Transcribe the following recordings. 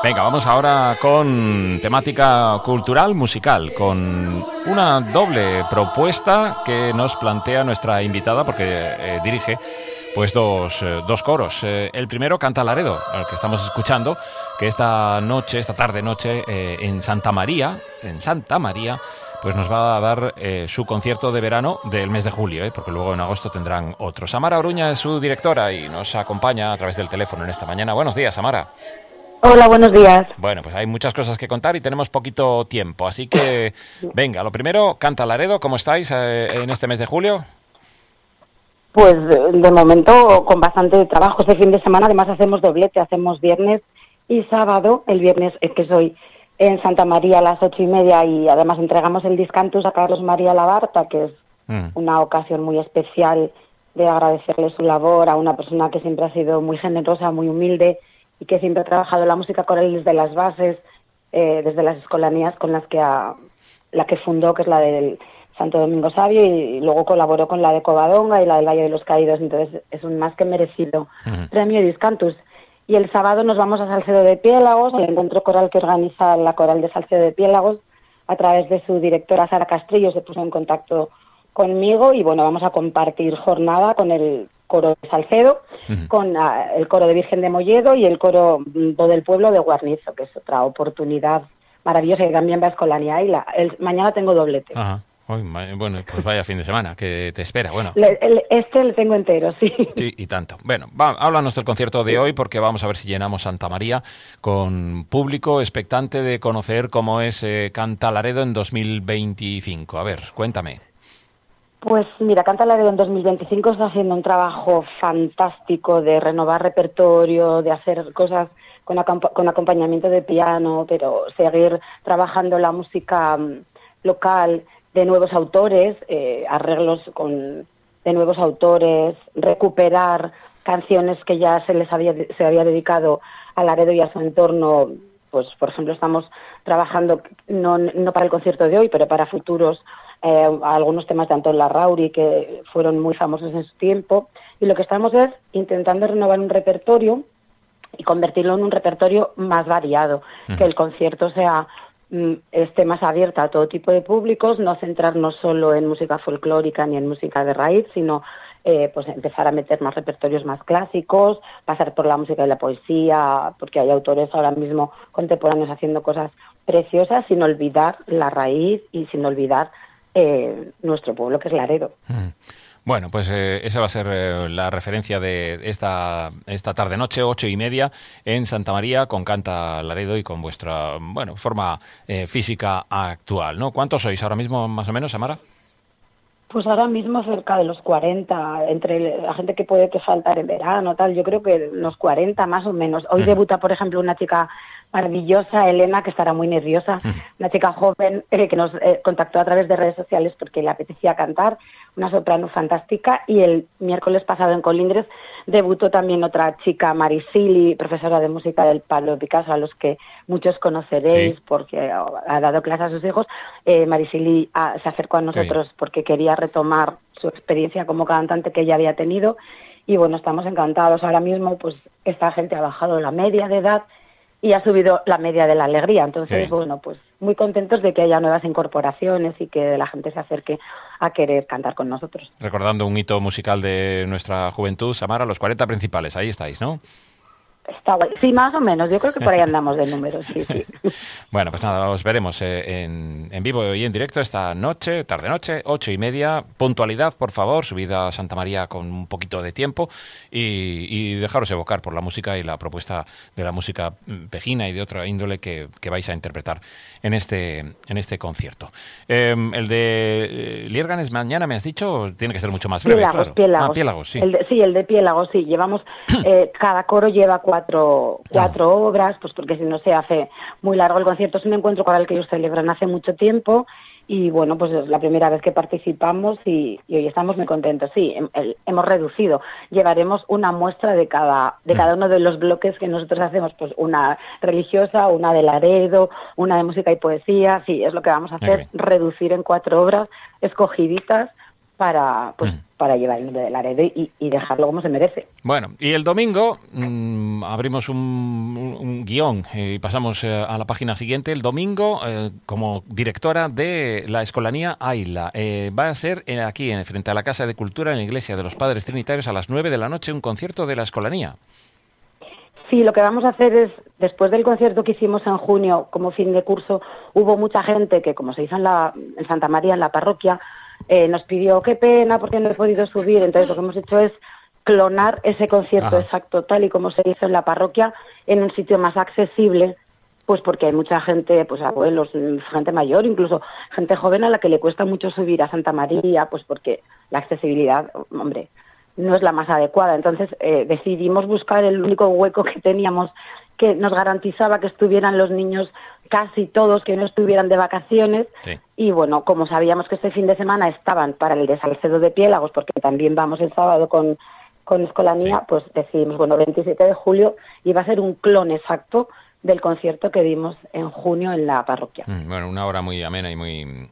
Venga, vamos ahora con temática cultural musical, con una doble propuesta que nos plantea nuestra invitada, porque dirige pues dos coros. El primero canta Laredo, el que estamos escuchando, que esta tarde-noche, en Santa María, pues nos va a dar su concierto de verano del mes de julio, porque luego en agosto tendrán otro. Samara Oruña es su directora y nos acompaña a través del teléfono en esta mañana. Buenos días, Samara. Hola, buenos días. Bueno, pues hay muchas cosas que contar y tenemos poquito tiempo, así que venga, lo primero, canta Laredo, ¿cómo estáis en este mes de julio? Pues de momento con bastante trabajo este fin de semana, además hacemos doblete, hacemos viernes y sábado. El viernes es que soy en Santa María a las 8:30 y además entregamos el Discantus a Carlos María Labarta, que es una ocasión muy especial de agradecerle su labor a una persona que siempre ha sido muy generosa, muy humilde y que siempre ha trabajado la música coral desde las bases, desde las escolanías con las que la que fundó, que es la del Santo Domingo Sabio, y luego colaboró con la de Covadonga y la del Valle de los Caídos, entonces es un más que merecido premio Discantus. Y el sábado nos vamos a Salcedo de Piélagos, el encuentro coral que organiza la Coral de Salcedo de Piélagos, a través de su directora Sara Castrillo, se puso en contacto conmigo y bueno, vamos a compartir jornada con el coro de Salcedo, con el coro de Virgen de Molledo y el coro del pueblo de Guarnizo, que es otra oportunidad maravillosa, que también va a escolanía. Y mañana tengo doblete. Ajá. Bueno, pues vaya fin de semana que te espera. Bueno, le tengo entero, sí. Sí, y tanto. Bueno, háblanos del concierto de hoy, porque vamos a ver si llenamos Santa María con público expectante de conocer cómo es Canta Laredo en 2025. A ver, cuéntame. Pues mira, Canta Laredo en 2025 está haciendo un trabajo fantástico de renovar repertorio, de hacer cosas con acompañamiento de piano, pero seguir trabajando la música local, de nuevos autores, arreglos de nuevos autores, recuperar canciones que ya se había dedicado a Laredo y a su entorno. Pues, por ejemplo, estamos trabajando, no para el concierto de hoy, pero para futuros, algunos temas de Antón Larrauri que fueron muy famosos en su tiempo. Y lo que estamos es intentando renovar un repertorio y convertirlo en un repertorio más variado, que el concierto esté más abierta a todo tipo de públicos, no centrarnos solo en música folclórica ni en música de raíz, sino pues empezar a meter más repertorios más clásicos, pasar por la música y la poesía, porque hay autores ahora mismo contemporáneos haciendo cosas preciosas, sin olvidar la raíz y sin olvidar nuestro pueblo, que es Laredo. Bueno, pues esa va a ser la referencia de esta tarde-noche, 8:30, en Santa María, con Canta Laredo y con vuestra forma física actual, ¿no? ¿Cuántos sois ahora mismo, más o menos, Samara? Pues ahora mismo cerca de los 40, entre la gente que puede que faltar en verano, tal, yo creo que los 40 más o menos. Hoy debuta, por ejemplo, una chica maravillosa, Elena, que estará muy nerviosa, una chica joven que nos contactó a través de redes sociales porque le apetecía cantar, una soprano fantástica, y el miércoles pasado en Colindres debutó también otra chica, Marisili, profesora de música del Pablo Picasso, a los que muchos conoceréis porque ha dado clase a sus hijos. Marisili se acercó a nosotros porque quería retomar su experiencia como cantante que ella había tenido, y bueno, estamos encantados. Ahora mismo pues esta gente ha bajado la media de edad y ha subido la media de la alegría. Entonces, bueno, pues muy contentos de que haya nuevas incorporaciones y que la gente se acerque a querer cantar con nosotros. Recordando un hito musical de nuestra juventud, Samara, los 40 principales, ahí estáis, ¿no? Está guay. Sí, más o menos. Yo creo que por ahí andamos de números, sí. Bueno, pues nada, os veremos en vivo y en directo esta noche, tarde-noche, 8:30. Puntualidad, por favor, subida a Santa María con un poquito de tiempo y dejaros evocar por la música y la propuesta de la música pejina y de otra índole que vais a interpretar en este concierto. El de Liérganes mañana, me has dicho, tiene que ser mucho más breve, claro. Piélagos. Piélagos, sí. El de Piélagos, sí. Llevamos, cada coro lleva cuatro obras, pues porque si no se hace muy largo el concierto. Es un encuentro coral que ellos celebran hace mucho tiempo y bueno, pues es la primera vez que participamos y hoy estamos muy contentos. Sí, hemos reducido. Llevaremos una muestra de cada uno de los bloques que nosotros hacemos, pues una religiosa, una de Laredo, una de música y poesía. Sí, es lo que vamos a hacer, reducir en 4 obras escogiditas para llevar el nombre de Laredo y dejarlo como se merece. Bueno, y el domingo abrimos un guión y pasamos a la página siguiente. El domingo, como directora de la Escolanía Aila, va a ser aquí, frente a la Casa de Cultura, en la Iglesia de los Padres Trinitarios, a las 9 de la noche, un concierto de la Escolanía. Sí, lo que vamos a hacer es, después del concierto que hicimos en junio como fin de curso, hubo mucha gente que, como se hizo en Santa María, en la parroquia, nos pidió, qué pena porque no he podido subir. Entonces lo que hemos hecho es clonar ese concierto exacto tal y como se hizo en la parroquia, en un sitio más accesible, pues porque hay mucha gente, pues abuelos, gente mayor, incluso gente joven a la que le cuesta mucho subir a Santa María, pues porque la accesibilidad, hombre, no es la más adecuada. Entonces decidimos buscar el único hueco que teníamos que nos garantizaba que estuvieran los niños casi todos, que no estuvieran de vacaciones. Sí. Y bueno, como sabíamos que este fin de semana estaban para el de Salcedo de Piélagos, porque también vamos el sábado con Escolanía, sí, pues decidimos, 27 de julio, y va a ser un clon exacto del concierto que dimos en junio en la parroquia. Bueno, una hora muy amena y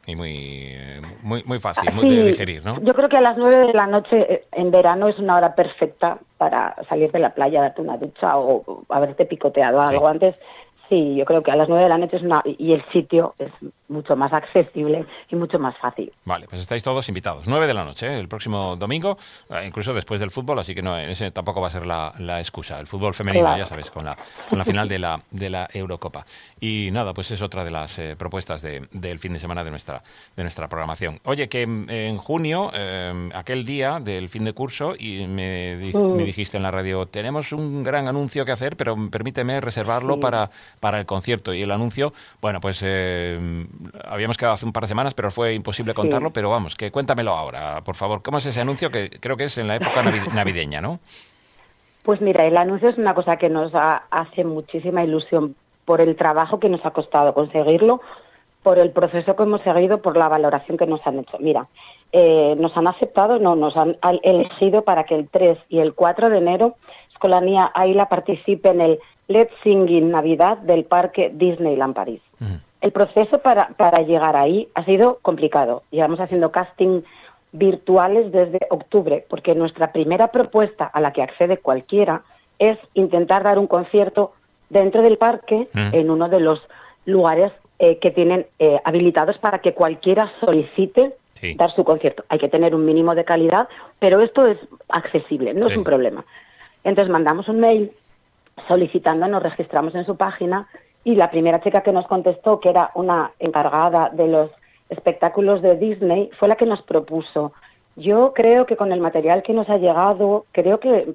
muy fácil, muy Sí, de digerir, ¿no? yo creo que a las 9 de la noche en verano es una hora perfecta para salir de la playa, darte una ducha o haberte picoteado algo antes. Sí, yo creo que a las 9 de la noche y el sitio es mucho más accesible y mucho más fácil. Vale, pues estáis todos invitados. 9 de la noche, el próximo domingo, incluso después del fútbol, así que no, ese tampoco va a ser la excusa. El fútbol femenino, claro, ya sabes, con la final de la Eurocopa. Y nada, pues es otra de las propuestas del fin de semana de nuestra programación. Oye, que en junio, aquel día del fin de curso, y me dijiste en la radio, tenemos un gran anuncio que hacer, pero permíteme reservarlo para el concierto. Y el anuncio, bueno, pues habíamos quedado hace un par de semanas, pero fue imposible contarlo, pero vamos, que cuéntamelo ahora, por favor. ¿Cómo es ese anuncio que creo que es en la época navideña, no? Pues mira, el anuncio es una cosa que nos hace muchísima ilusión por el trabajo que nos ha costado conseguirlo, por el proceso que hemos seguido, por la valoración que nos han hecho. Mira, nos han aceptado, nos han elegido para que el 3 y el 4 de enero Escolanía Aila participe en el Let's Sing in Navidad del Parque Disneyland París. El proceso para llegar ahí ha sido complicado. Llevamos haciendo casting virtuales desde octubre, porque nuestra primera propuesta a la que accede cualquiera es intentar dar un concierto dentro del parque, en uno de los lugares que tienen habilitados para que cualquiera solicite dar su concierto. Hay que tener un mínimo de calidad, pero esto es accesible, no es un problema. Entonces mandamos un mail solicitando, nos registramos en su página, y la primera chica que nos contestó, que era una encargada de los espectáculos de Disney, fue la que nos propuso: yo creo que con el material que nos ha llegado, creo que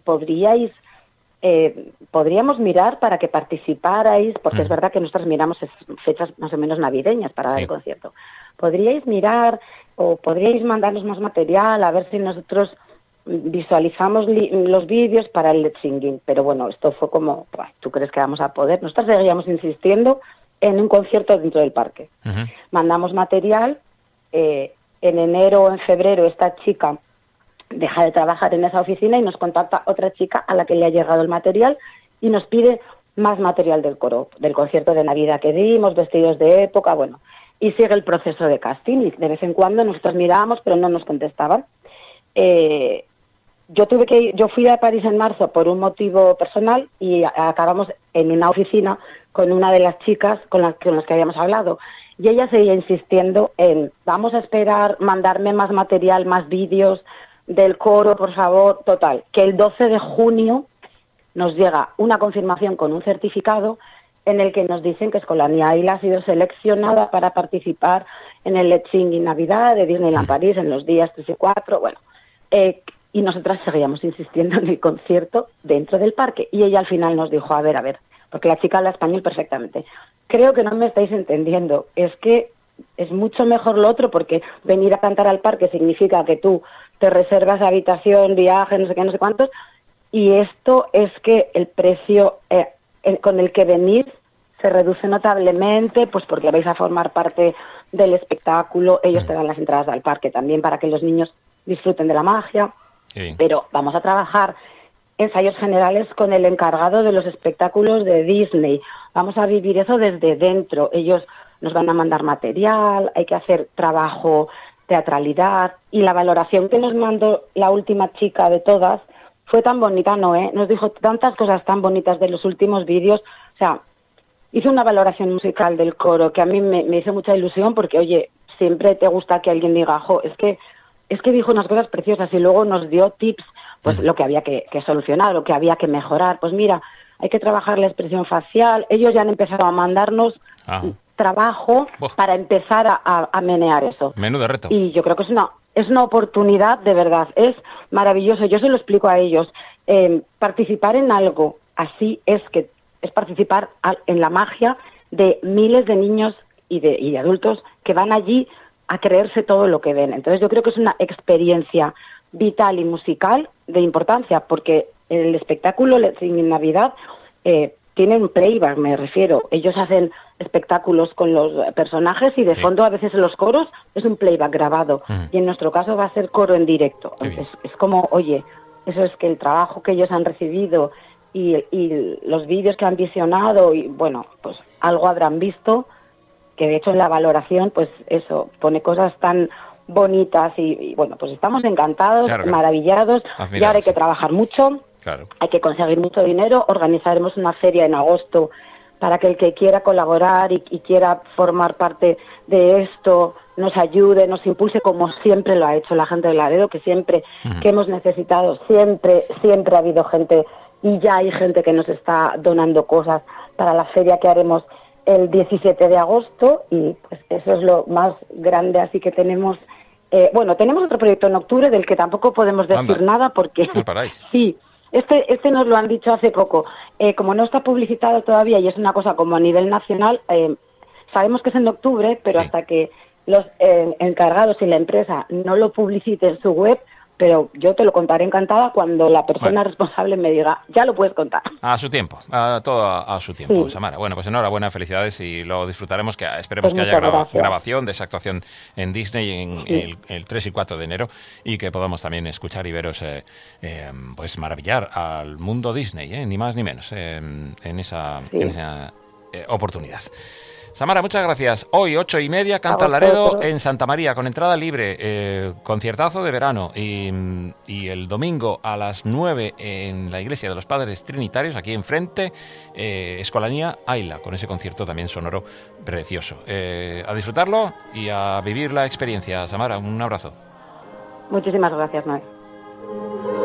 podríamos mirar para que participarais, porque es verdad que nosotros miramos fechas más o menos navideñas para dar el concierto. Podríais mirar o podríais mandarnos más material, a ver si nosotros visualizamos los vídeos para el Let's Singing. Pero bueno, esto fue como, ¿tú crees que vamos a poder? Nosotros seguíamos insistiendo en un concierto dentro del parque. Mandamos material, en enero o en febrero esta chica deja de trabajar en esa oficina y nos contacta otra chica a la que le ha llegado el material y nos pide más material del coro, del concierto de Navidad que dimos, vestidos de época, bueno, y sigue el proceso de casting, y de vez en cuando nosotros mirábamos pero no nos contestaban. Yo fui a París en marzo por un motivo personal y acabamos en una oficina con una de las chicas con las que habíamos hablado, y ella seguía insistiendo en: vamos a esperar, mandarme más material, más vídeos del coro, por favor. Total, que el 12 de junio nos llega una confirmación con un certificado en el que nos dicen que Escolanía Aila ha sido seleccionada para participar en el Let's Sing in Navidad de Disneyland París en los días 3 y 4, bueno, y nosotras seguíamos insistiendo en el concierto dentro del parque, y ella al final nos dijo: a ver, porque la chica habla español perfectamente, creo que no me estáis entendiendo, es que es mucho mejor lo otro, porque venir a cantar al parque significa que tú te reservas habitación, viaje, no sé qué, no sé cuántos, y esto es que el precio con el que venís se reduce notablemente, pues porque vais a formar parte del espectáculo, ellos te dan las entradas al parque también para que los niños disfruten de la magia, pero vamos a trabajar ensayos generales con el encargado de los espectáculos de Disney, vamos a vivir eso desde dentro, ellos nos van a mandar material, hay que hacer trabajo teatralidad, y la valoración que nos mandó la última chica de todas fue tan bonita, Noé, nos dijo tantas cosas tan bonitas de los últimos vídeos, o sea, hizo una valoración musical del coro que a mí me hizo mucha ilusión porque, oye, siempre te gusta que alguien diga, jo, es que dijo unas cosas preciosas y luego nos dio tips, pues lo que había que solucionar, lo que había que mejorar. Pues mira, hay que trabajar la expresión facial. Ellos ya han empezado a mandarnos trabajo para empezar a menear eso. Menudo reto. Y yo creo que es una oportunidad, de verdad, es maravilloso. Yo se lo explico a ellos. Participar en algo así es participar en la magia de miles de niños y de adultos que van allí a creerse todo lo que ven. Entonces yo creo que es una experiencia vital y musical de importancia, porque el espectáculo sin Navidad tiene un playback, me refiero. Ellos hacen espectáculos con los personajes y de fondo a veces en los coros es un playback grabado. Y en nuestro caso va a ser coro en directo. Entonces, es como, oye, eso es que el trabajo que ellos han recibido y los vídeos que han visionado, y bueno, pues algo habrán visto, que de hecho en la valoración, pues eso, pone cosas tan bonitas y bueno, pues estamos encantados, maravillados, y ahora hay que trabajar mucho, hay que conseguir mucho dinero, organizaremos una feria en agosto para que el que quiera colaborar y quiera formar parte de esto nos ayude, nos impulse, como siempre lo ha hecho la gente de Laredo, que siempre que hemos necesitado, siempre ha habido gente, y ya hay gente que nos está donando cosas para la feria que haremos el 17 de agosto, y pues eso es lo más grande, así que tenemos, tenemos otro proyecto en octubre del que tampoco podemos decir nada porque sí, este nos lo han dicho hace poco, como no está publicitado todavía y es una cosa como a nivel nacional, sabemos que es en octubre, pero hasta que los encargados y la empresa no lo publiciten en su web, pero yo te lo contaré encantada cuando la persona responsable me diga, ya lo puedes contar. A su tiempo, todo a su tiempo, Samara. Bueno, pues enhorabuena, felicidades y lo disfrutaremos, que esperemos que haya grabación de esa actuación en Disney en el 3 y 4 de enero y que podamos también escuchar y veros pues maravillar al mundo Disney, ni más ni menos, en esa oportunidad. Samara, muchas gracias. Hoy, 8:30, canta Laredo en Santa María, con entrada libre, conciertazo de verano. Y el domingo a las 9 en la Iglesia de los Padres Trinitarios, aquí enfrente, Escolanía Ayla, con ese concierto también sonoro precioso. A disfrutarlo y a vivir la experiencia. Samara, un abrazo. Muchísimas gracias, Noé.